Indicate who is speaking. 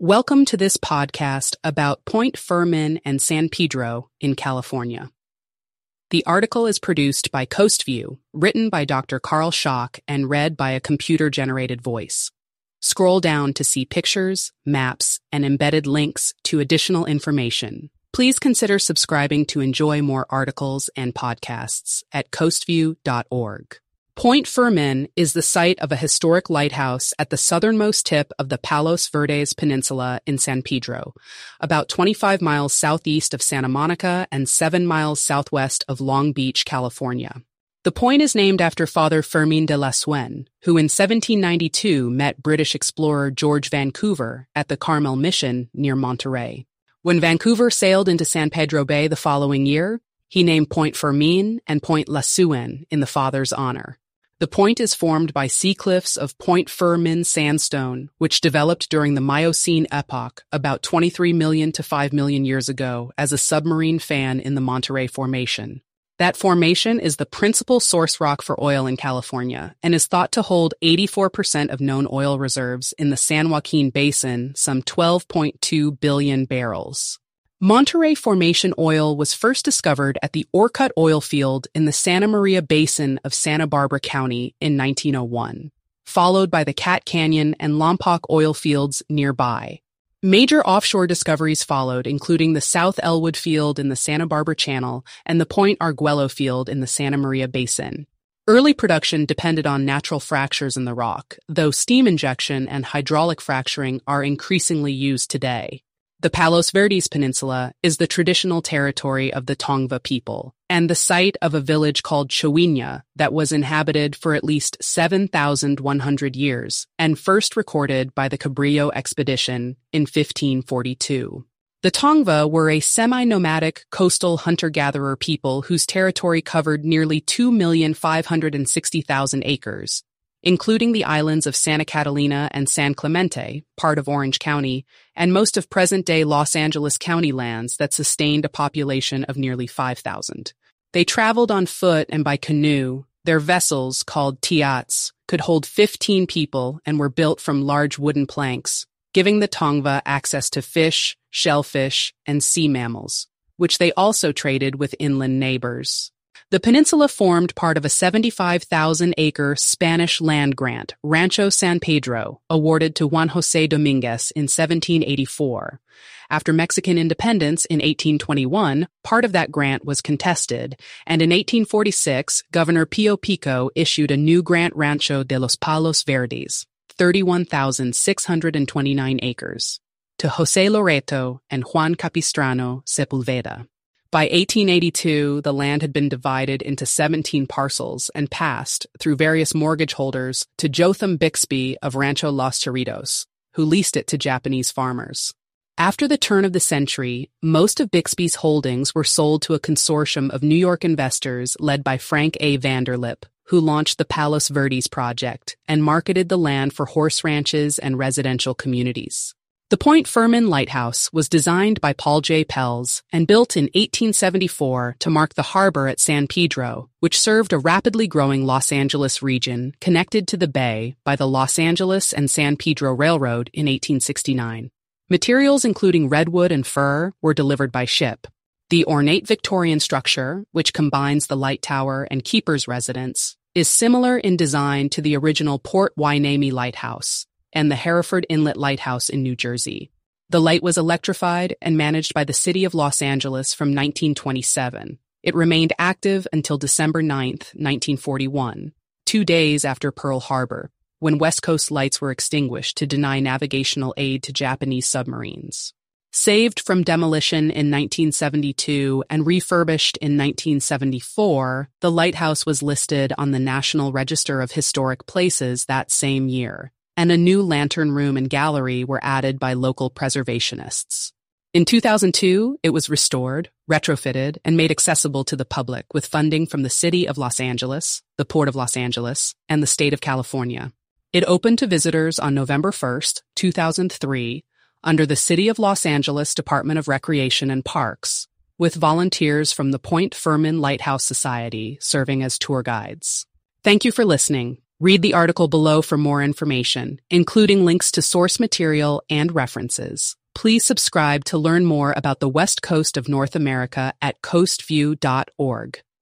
Speaker 1: Welcome to this podcast about Point Fermin and San Pedro in California. The article is produced by CoastView, written by Dr. Carl Schock and read by a computer-generated voice. Scroll down to see pictures, maps, and embedded links to additional information. Please consider subscribing to enjoy more articles and podcasts at coastview.org. Point Fermin is the site of a historic lighthouse at the southernmost tip of the Palos Verdes Peninsula in San Pedro, about 25 miles southeast of Santa Monica and 7 miles southwest of Long Beach, California. The point is named after Father Fermin de Lasuen, who in 1792 met British explorer George Vancouver at the Carmel Mission near Monterey. When Vancouver sailed into San Pedro Bay the following year, he named Point Fermin and Point Lasuen in the father's honor. The point is formed by sea cliffs of Point Fermin sandstone, which developed during the Miocene epoch about 23 million to 5 million years ago as a submarine fan in the Monterey Formation. That formation is the principal source rock for oil in California and is thought to hold 84% of known oil reserves in the San Joaquin Basin, some 12.2 billion barrels. Monterey Formation oil was first discovered at the Orcutt oil field in the Santa Maria Basin of Santa Barbara County in 1901, followed by the Cat Canyon and Lompoc oil fields nearby. Major offshore discoveries followed, including the South Elwood field in the Santa Barbara Channel and the Point Arguello field in the Santa Maria Basin. Early production depended on natural fractures in the rock, though steam injection and hydraulic fracturing are increasingly used today. The Palos Verdes Peninsula is the traditional territory of the Tongva people and the site of a village called Chowinya that was inhabited for at least 7,100 years and first recorded by the Cabrillo expedition in 1542. The Tongva were a semi-nomadic coastal hunter-gatherer people whose territory covered nearly 2,560,000 acres, including the islands of Santa Catalina and San Clemente, part of Orange County, and most of present-day Los Angeles County lands that sustained a population of nearly 5,000. They traveled on foot and by canoe. Their vessels, called tiats, could hold 15 people and were built from large wooden planks, giving the Tongva access to fish, shellfish, and sea mammals, which they also traded with inland neighbors. The peninsula formed part of a 75,000-acre Spanish land grant, Rancho San Pedro, awarded to Juan José Dominguez in 1784. After Mexican independence in 1821, part of that grant was contested, and in 1846, Governor Pío Pico issued a new grant Rancho de los Palos Verdes, 31,629 acres, to José Loreto and Juan Capistrano Sepulveda. By 1882, the land had been divided into 17 parcels and passed, through various mortgage holders, to Jotham Bixby of Rancho Los Cerritos, who leased it to Japanese farmers. After the turn of the century, most of Bixby's holdings were sold to a consortium of New York investors led by Frank A. Vanderlip, who launched the Palos Verdes Project and marketed the land for horse ranches and residential communities. The Point Fermin Lighthouse was designed by Paul J. Pelz and built in 1874 to mark the harbor at San Pedro, which served a rapidly growing Los Angeles region connected to the bay by the Los Angeles and San Pedro Railroad in 1869. Materials including redwood and fir were delivered by ship. The ornate Victorian structure, which combines the light tower and keeper's residence, is similar in design to the original Port Hueneme Lighthouse and the Hereford Inlet Lighthouse in New Jersey. The light was electrified and managed by the City of Los Angeles from 1927. It remained active until December 9, 1941, 2 days after Pearl Harbor, when West Coast lights were extinguished to deny navigational aid to Japanese submarines. Saved from demolition in 1972 and refurbished in 1974, the lighthouse was listed on the National Register of Historic Places that same year, and a new lantern room and gallery were added by local preservationists. In 2002, it was restored, retrofitted, and made accessible to the public with funding from the City of Los Angeles, the Port of Los Angeles, and the State of California. It opened to visitors on November 1, 2003, under the City of Los Angeles Department of Recreation and Parks, with volunteers from the Point Fermin Lighthouse Society serving as tour guides. Thank you for listening. Read the article below for more information, including links to source material and references. Please subscribe to learn more about the West Coast of North America at coastview.org.